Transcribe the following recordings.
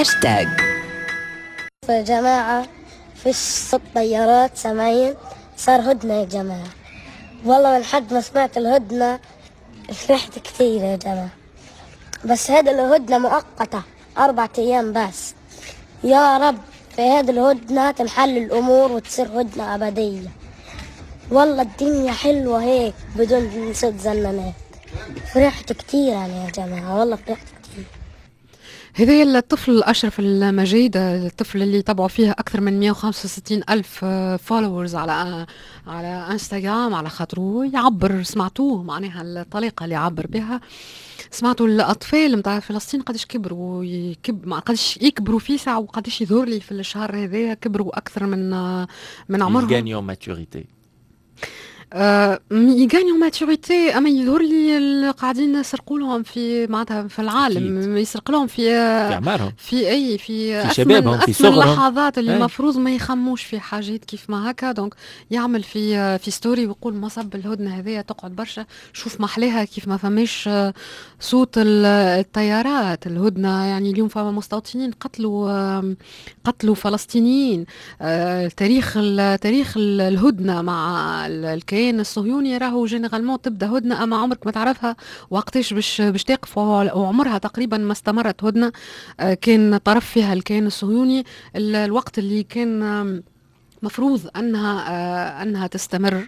هاشتاج. يا جماعة فيش صوت طيارات سامعين، صار هدنة يا جماعة. والله من حد ما سمعت الهدنة فرحت كثير يا جماعة. بس هذا الهدنة مؤقتة 4 أيام بس. يا رب في هذه الهدنة تنحل الأمور وتصير هدنة أبدية. والله الدنيا حلوة هيك بدون صوت زنانات. فرحت كثير أنا يا جماعة، والله فرحت كثير. هذا الطفل الأشرف المجيد، الطفل اللي تبعوا فيها أكثر من 165 ألف فولورز على انستغرام، على خاطره يعبر. سمعتوه معناها الطريقة اللي يعبر بها. سمعتوا الأطفال متاع فلسطين قديش كبروا قديش يكبروا في ساعة، وقديش يظهر لي في الشهر هذا كبروا أكثر من عمرهم. يغانيو ماتوريتي. يغانيو ماتوريتي، اما يظهر لي قاعدين يسرقوا لهم في معناتها في العالم، يسرق لهم في اعمارهم، في شبابهم، في صغرهم، اللحظات اللي المفروض ما يخموش في حاجات كيف ما هكا. دونك يعمل في ستوري ويقول مصب الهدنه هذيا تقعد برشا، شوف محليها كيف ما فماش صوت الطيارات. الهدنه يعني اليوم فما مستوطنين قتلوا فلسطينيين. تاريخ الهدنه مع الكيان الصهيوني راهو جينيرالمون تبدا هدنه، اما عمرك ما تعرفها وقتاش باش تقف، وعمرها تقريبا ما استمرت هدنه. كان طرف فيها الكيان الصهيوني الوقت اللي كان مفروض انها تستمر.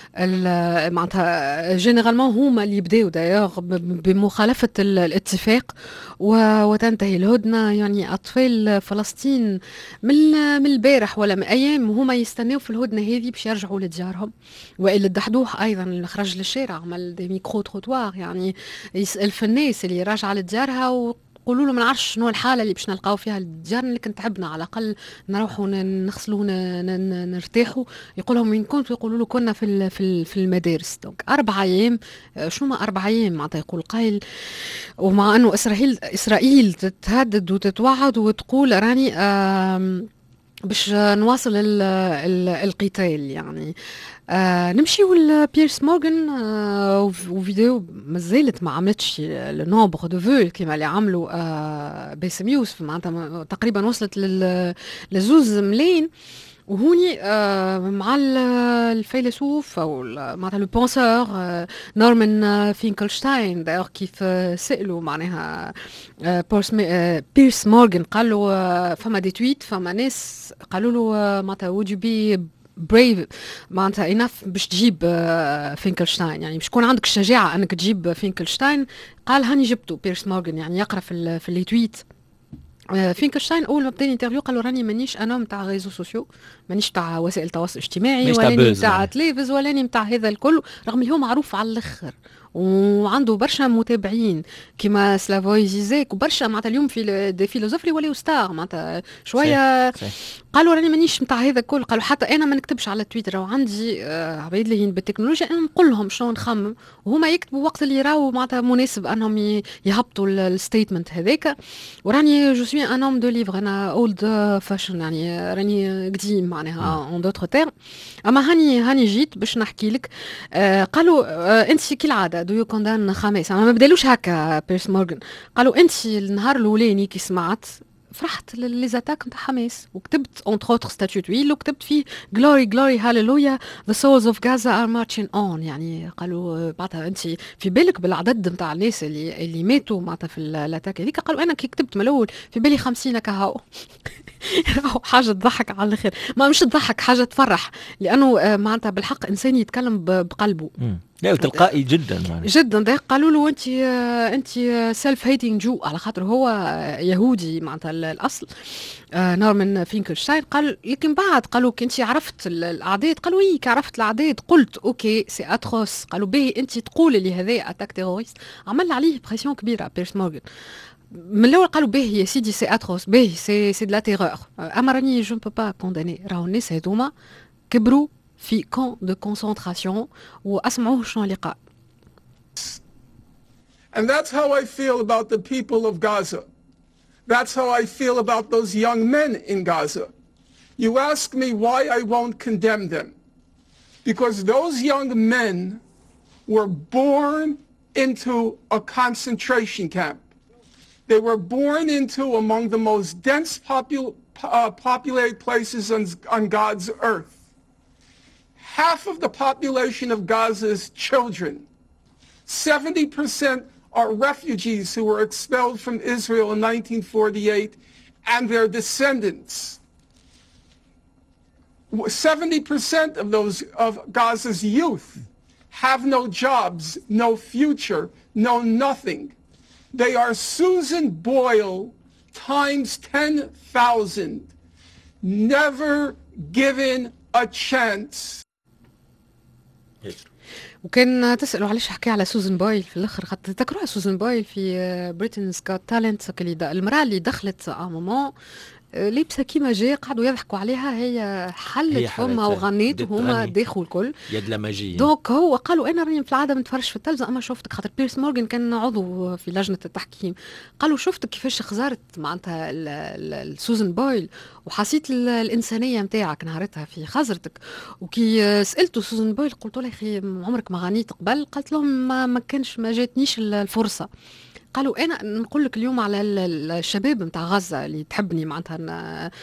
معناتها جينيرالمون هما اللي يبداو دايوغ بمخالفه الاتفاق وتنتهي الهدنه. يعني اطفال فلسطين من البارح ولا من ايام هما يستناو في الهدنه هذه باش يرجعوا لديارهم. وائل الدحدوح ايضا اللي خرج للشارع عمل دي ميكرو تروتوار، يعني يسال في الناس اللي راجعه لديارها قولوا له ما نعرفش شنو الحاله اللي باش نلقاو فيها ديارنا، لكن تعبنا على الاقل نروحوا نغسلوا نرتاحوا. يقول لهم وين كنتوا؟ يقولوا له كنا في المدارس. دونك 4 ايام. شنو ما 4 ايام معناتها يقول قايل. ومع انه اسرائيل تتهدد وتتوعد وتقول راني باش نواصل القتال. يعني نمشيو لبيرس مورغان وفيديو مازالت ما عملتش النومبر دو فول كيما اللي عملوا باسم يوسف، معناتها تقريبا وصلت ل2 ملايين. وهوني مع الفيلسوف او معناتها لو بونسور نورمان فينكلشتاين دايوغ كيف سألوا معناها بيرس مورغان قال له فما دي تويت، فما ناس قالوا له معناتها would you be brave معناتها enough باش تجيب فينكلشتاين، يعني باش تكون عندك الشجاعة انك تجيب فينكلشتاين. قال هاني جبته بيرس مورغان، يعني يقرا في اللي تويت. فينكلشتاين اول ما بدا الانترفيو قال له راني مانيش انا نتاع ريزو سوسيو، مانيش تاع وسائل التواصل الاجتماعي ولا نتاع تلفز ولا نتاع هذا الكل، رغم اللي هو معروف على الاخر وعنده برشا متابعين كيما سلافوي زيزاك وبرشا معناتها اليوم في دي فيلوزوف اللي ولاو ستار معناتها شويه. قالوا راني مانيش نتاع هذا الكل، قالوا حتى انا ما نكتبش على تويتر وعندي عباد اللي بالتكنولوجيا انا نقول لهم شنو نخمم وهما يكتبوا وقت اللي يراو معناتها مناسب انهم يهبطوا الستيتمنت هذاك. وراني جو سوي ان اوم دو ليفر، انا اولد فاشن يعني راني قديم معناها اون دوتر تيرم. اما هاني جيت باش نحكي لك. قالوا انت كالعاده دو يو كوندان خميس، ما بدالوش هكا بيرس مورغان. قالوا انت النهار الاولاني كي سمعت فرحت لي زاتاك نتاع حماس وكتبت اونتر اوتر ستاتيو تويل وكتبت فيه جلوري جلوري هاليلويا ذا سولز اوف غازا ار مارشين اون. يعني قالوا بعدها انت في بالك بالعدد نتاع الناس اللي ماتوا معناتها في الاتاك هذيك. قالوا انا كي كتبت من الاول في بالي 50 كهو. حاجه تضحك على الاخر، ما مش تضحك، حاجه تفرح، لانه معناتها بالحق انسان يتكلم بقلبه. لا تلقائي جدا جدا. قالوا له انت سيلف هيتينج جو، على خاطر هو يهودي معناتها الاصل نورمان فينكلشتاين. قال لكن بعد قالوا انت عرفت الاعداد؟ قالوا اي عرفت الاعداد. قلت اوكي سي اتروس. قالوا باهي انت تقولي لي هذا اتاك تيروريست. عمل عليه بريسيون كبيره بيرس مورغان من الاول. قالوا باهي يا سيدي سي اتروس، باهي سي دو لا تيرور. اما راني جو نبو با كونداني، راهو الناس هذوما كبروا في كون دو كونسنتراسيون واسمعوه شنو اللي قال. And that's how I feel about the people of Gaza. That's how I feel about those young men in Gaza. You ask me why I won't condemn them. Because those young men were born into a concentration camp. They were born into among the most dense populated places on God's earth. Half of the population of Gaza is children. 70% are refugees who were expelled from Israel in 1948 and their descendants. 70% of Gaza's youth have no jobs, no future, no nothing. They are Susan Boyle times 10,000, never given a chance. وكان تسألوا علاش حكي على سوزان بويل في الاخر، خاطر تذكروها سوزان بويل في بريتنز جوت تالنت، المرأة اللي دخلت مومون لابسه كيما جاي قعدوا يضحكوا عليها، هي حلت فمها وغنيت وهما داخل الكل يد لماجيه. دونك هو قالوا انا راني في العاده ما نتفرجش في التلفزه، اما شفتك خاطر بيرس مورغان كان عضو في لجنه التحكيم، قالوا شفتك كيفاش خزرت معناتها سوزان بويل وحسيت الانسانيه نتاعك نهارتها في خزرتك. وكي سالته سوزان بويل قلت له يا اخي عمرك ما غنيت قبل؟ قالت لهم ما جاتنيش الفرصه. قالوا انا نقول لك اليوم على الشباب نتاع غزه اللي تحبني معناتها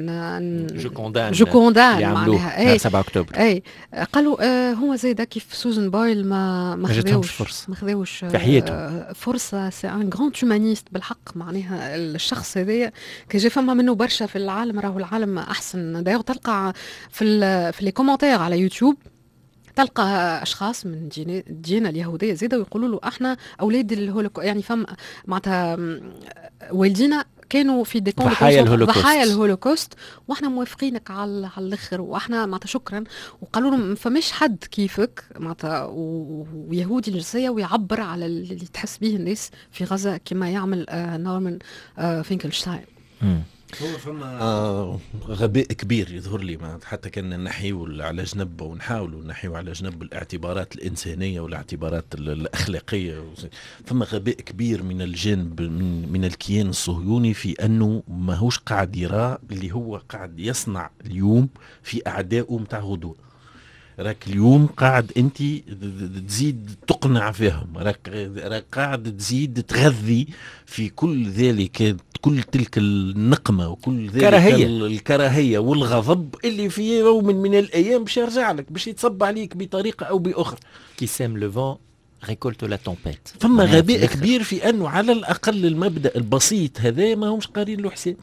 جو كوندان معناها 7 اكتوبر. اي قالوا هو زي كيف سوزان بويل ما خذاوش في حياته فرصه. سي ان غراند هومانيست بالحق، معناها الشخص هذايا كي فما منه برشا في العالم، راهو العالم احسن. دايوغ تلقى في لي كومونتير على يوتيوب تلقى اشخاص من الديانه اليهوديه زيدا ويقولوا له احنا اولاد يعني فم معناتها والدينا كانوا في دي ضحايا الهولوكوست واحنا موافقينك على الاخر، واحنا معناتها شكرا. وقالوا لهم فماش حد كيفك معناتها ويهودي الجنسيه ويعبر على اللي تحس به الناس في غزه كما يعمل نورمان فينكلشتاين. هو فما غباء كبير يظهر لي، حتى كنا نحيو على جنب ونحاولوا نحيو على جنب الاعتبارات الإنسانية والاعتبارات الأخلاقية. فما غباء كبير من الجانب من الكيان الصهيوني في أنه ما هوش قاعد يرى اللي هو قاعد يصنع اليوم في أعدائه متاع غدوة. راك اليوم قاعد انت تزيد تقنع فيهم، راك قاعد تزيد تغذي في كل ذلك، كل تلك النقمة وكل ذلك الكراهية والغضب اللي في يوم من الأيام باش يرجع لك، باش يتصب عليك بطريقة أو بأخرى. كي سام لو فون ريكولت لا تومبيت. فما غباء كبير في أنه على الأقل المبدأ البسيط هذا ما همش قارين له حساب.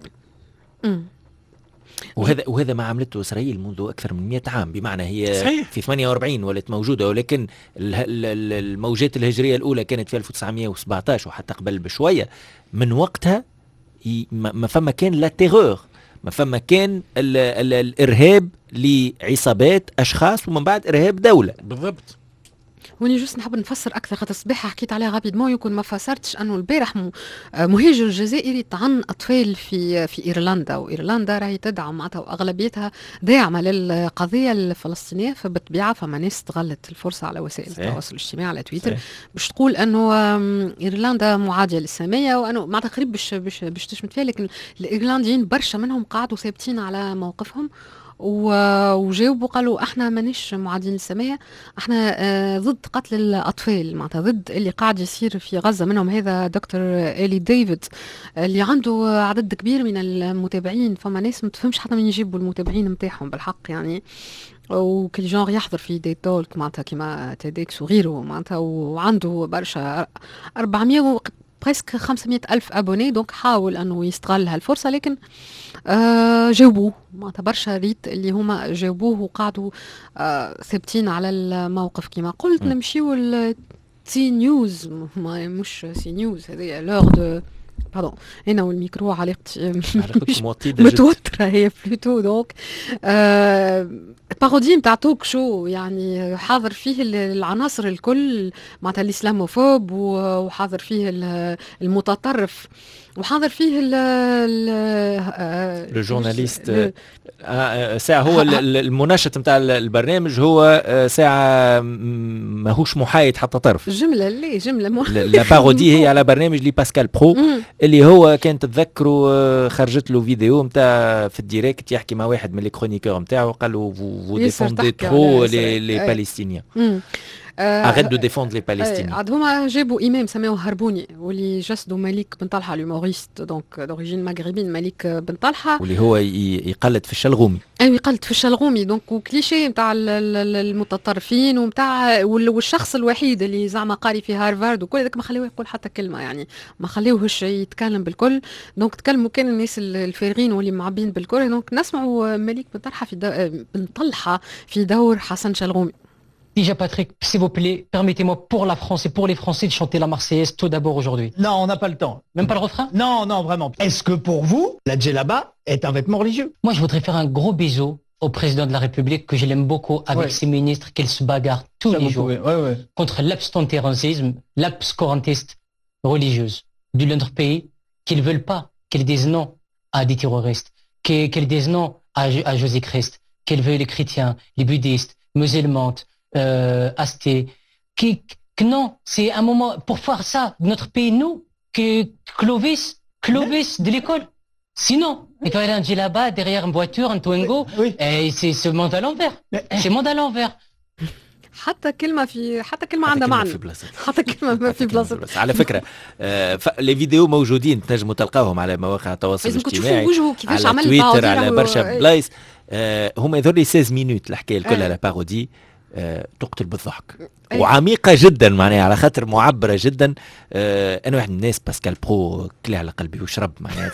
وهذا ما عملته إسرائيل منذ أكثر من 100 عام، بمعنى هي صحيح. في 48 ولت موجودة، ولكن الموجات الهجرية الأولى كانت في 1917 وحتى قبل بشوية. من وقتها ما فما كان لا تيغور، ما فما كان الإرهاب لعصابات أشخاص ومن بعد إرهاب دولة. بالضبط. وني جوست نحب نفسر اكثر، خاطر الصباح حكيت عليها غابيدمون يكون ما فسرتش انه البارح مهاجر جزائري طعن اطفال في ايرلندا، وايرلندا راهي تدعم معناتها واغلبيتها داعمه للقضيه الفلسطينيه، فبالطبيعه فما ناس استغلت الفرصه على وسائل التواصل الاجتماعي على تويتر باش تقول انه ايرلندا معاديه للساميه، وانه معناتها قريب باش تشمت فيها، لكن الايرلنديين برشا منهم قعدوا ثابتين على موقفهم وجاوبوا قالوا احنا مانيش معادين للسماية، احنا ضد قتل الاطفال، معناتها ضد اللي قاعد يصير في غزة. منهم هذا دكتور إيلي ديفيد اللي عنده عدد كبير من المتابعين، فما ناس ما تفهمش حتى من يجيبوا المتابعين نتاعهم بالحق يعني، وكل جانر يحضر في دي تولك معناتها كما تيدكس وغيره معناتها، وعنده برشا 400 بريسك 500 ألف أبوني، دونك حاول أنه يستغل هالفرصة، لكن جاوبوه معناتها برشا ريت اللي هما جاوبوه وقعدوا ثابتين على الموقف. كما قلت نمشيو التي نيوز، مش سي نيوز، هذه لور دو باردون، هنا والميكرو علاقتي متوترة هي بلوتو، دونك بارودي نتاع توك شو يعني حاضر فيه العناصر الكل معناتها الاسلاموفوب، وحاضر فيه المتطرف، وحاضر فيه الجورناليست. ساعة هو المناشط نتاع البرنامج هو ساعة ماهوش محايد حتى طرف. جملة لا بارودي هي على برنامج لي باسكال برو اللي هو كان تتذكروا خرجت له فيديو نتاع في الديريكت يحكي مع واحد من لي كرونيكور نتاعو، قال له فو ديفوندي ترو لي باليستينيان. arrête de défendre les Palestiniens. عاد هما جابوا امام سماوه هربوني واللي جسدوا مليك بن طلحه الهيوموريست دونك دوريجين مغربين مليك بن طلحه واللي هو يقلد في الشلغومي. ايوه يقلد في الشلغومي دونك وكليشيه نتاع المتطرفين ونتاع والشخص الوحيد اللي زعما قاري في هارفارد وكل هذاك ما خليوه يقول حتى كلمه يعني ما خليوهش يتكلم بالكل دونك تكلموا كان الناس الفارغين واللي معبين بالكل دونك نسمعوا مليك بن طلحه بن طلحه في دور حسن شلغومي. Déjà Patrick, s'il vous plaît, permettez-moi pour la France et pour les Français de chanter la Marseillaise tout d'abord aujourd'hui. Non, on n'a pas le temps. Même pas le refrain? Non, non, vraiment. Est-ce que pour vous, la djellaba est un vêtement religieux? Moi, je voudrais faire un gros bisou au président de la République, que je l'aime beaucoup, avec ses ministres, qu'il se bagarre tous les jours contre l'abstentérisme, l'abscorantisme religieuse de notre pays, qu'ils ne veulent pas qu'ils disent non à des terroristes, qu'ils disent non à Jésus-Christ, qu'ils veulent les chrétiens, les bouddhistes, musulmans, athées, que non, c'est un moment pour faire ça de notre pays, nous, que Clovis de l'école. Sinon, il va aller un djellaba derrière une voiture, un Twingo, et c'est ce monde à l'envers. C'est monde à l'envers. حتى كلمه عندها معنى حتى كلمه ما في بلاصه. على فكره لي فيديو موجودين تنجموا تلقاوهم على مواقع التواصل الاجتماعي على تويتر على برشا بلايص. هما يظهر لي 16 مينوت الحكايه الكل على بارودي تقتل بالضحك وعميقه جدا معناها على خاطر معبره جدا. انا واحد من الناس باسكال برو كلي على قلبي وشرب معناها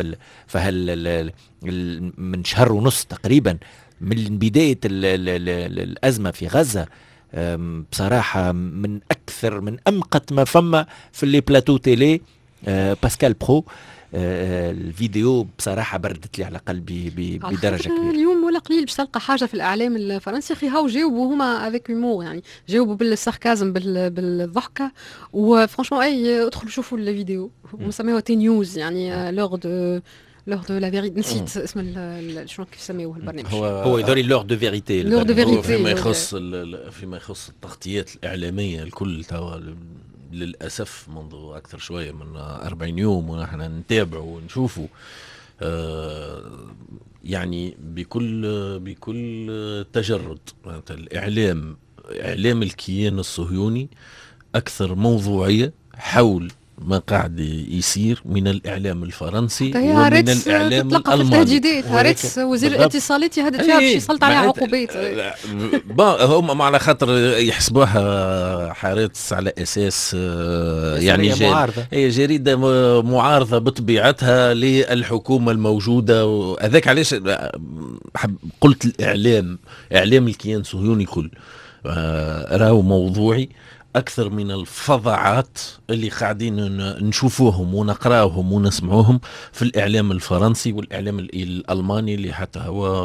في من شهر ونص تقريبا من بدايه الازمه في غزه. بصراحه من اكثر من امقت ما فما في لي بلاتو تيلي باسكال برو. الفيديو بصراحة بردت لي على قلبي بدرجة كبيرة. اليوم ولا قليل باش تلقى حاجة في الإعلام الفرنسي أخي هاو جاوبوا هما افيك هيومور يعني جاوبوا بالساركازم بالضحكة وفرانشمون أي ادخلوا شوفوا الفيديو مسميوها تي نيوز يعني لور دو لا فيريتي نسيت اسم شنو كيف يسميوه البرنامج. هو يدوري لور دو فيريتي. لور دو فيريتي فيما يخص التغطيات الإعلامية الكل توا للأسف منذ أكثر شوية من 40 يوم ونحن نتابع ونشوفه يعني بكل تجرد. الإعلام الكيان الصهيوني أكثر موضوعية حول ما قاعد يصير من الإعلام الفرنسي ومن الإعلام الألماني. التهديدات هارتس وزير الاتصالات يهدد فيها باش يسلط عليها عقوبات. هم على خاطر يحسبوها حارتس على أساس يعني هي جريدة معارضة بطبيعتها للحكومة الموجودة وهذاك علاش قلت إعلام الكيان الصهيوني كل راهو موضوعي أكثر من الفظاعات اللي قاعدين نشوفوهم ونقراهم ونسمعوهم في الإعلام الفرنسي والإعلام الألماني اللي حتى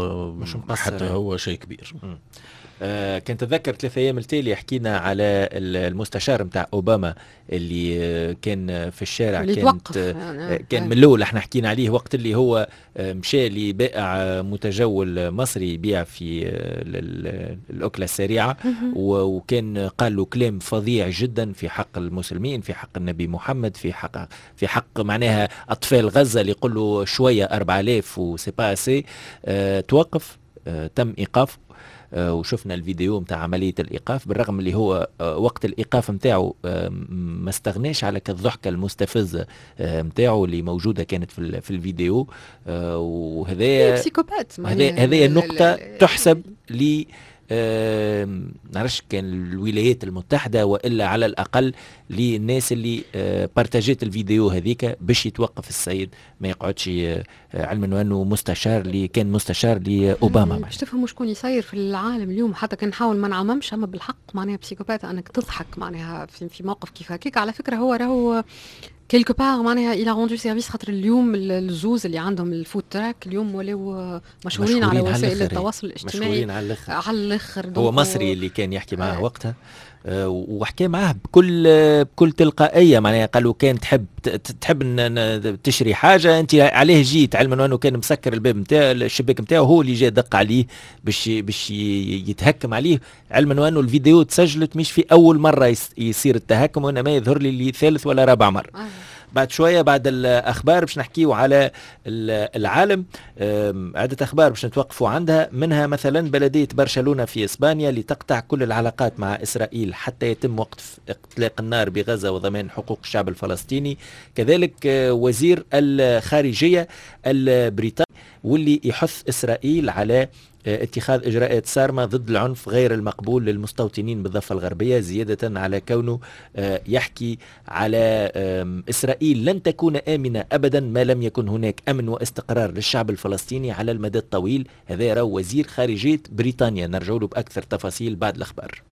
هو شيء كبير. كنت أتذكر 3 أيام التالي حكينا على المستشار متاع أوباما اللي كان في الشارع كان من الأول احنا حكينا عليه وقت اللي هو مشى لبائع متجول مصري يبيع في الأكلة السريعة وكان قال له كلام فظيع جدا في حق المسلمين في حق النبي محمد في حق معناها أطفال غزة اللي يقول له شوية 4000 وسيبا اسي. توقف تم إيقافه وشفنا الفيديو متاع عملية الإيقاف بالرغم اللي هو وقت الإيقاف متاعه ما استغناش على كالضحكة المستفزة متاعه اللي موجودة كانت في الفيديو. وهذا هذه النقطة تحسب لي نعرفش كان الولايات المتحدة وإلا على الأقل للناس اللي بارتاجيت الفيديو هذيك باش يتوقف السيد ما يقعدش علما أنه كان مستشار لأوباما. باش تفهموا شكون يصير في العالم اليوم حتى كان نحاول ما نعممش أما بالحق معناها بسيكوبات أنك تضحك معناها في موقف كيف هكيك. على فكرة هو راهو كيلكو بار معناها إلى روندو سيرفيس خاطر اليوم الزوز اللي عندهم الفود تراك اليوم ولاو مشهورين على وسائل التواصل الاجتماعي مشهورين على الآخر. هو مصري اللي كان يحكي معه وقتها وحكى معاه بكل تلقائية معناها قالوا كان تحب تشري حاجة أنت عليه جيت علما أنه كان مسكر الباب متاعه الشباك متاعه هو اللي جاء دق عليه باش يتهكم عليه علما أنه الفيديو تسجلت مش في أول مرة يصير التهكم وإنما يظهر لي ثالث ولا رابع مرة. بعد شوية بعد الأخبار باش نحكيو على العالم. عدة أخبار باش نتوقفوا عندها، منها مثلا بلدية برشلونة في إسبانيا لتقطع كل العلاقات مع إسرائيل حتى يتم وقف إطلاق النار بغزة وضمان حقوق الشعب الفلسطيني. كذلك وزير الخارجية البريطاني واللي يحث إسرائيل على اتخاذ إجراءات صارمة ضد العنف غير المقبول للمستوطنين بالضفة الغربية، زيادة على كونه يحكي على إسرائيل لن تكون آمنة أبدا ما لم يكن هناك أمن واستقرار للشعب الفلسطيني على المدى الطويل. هذا وزير خارجية بريطانيا. نرجع له بأكثر تفاصيل بعد الأخبار.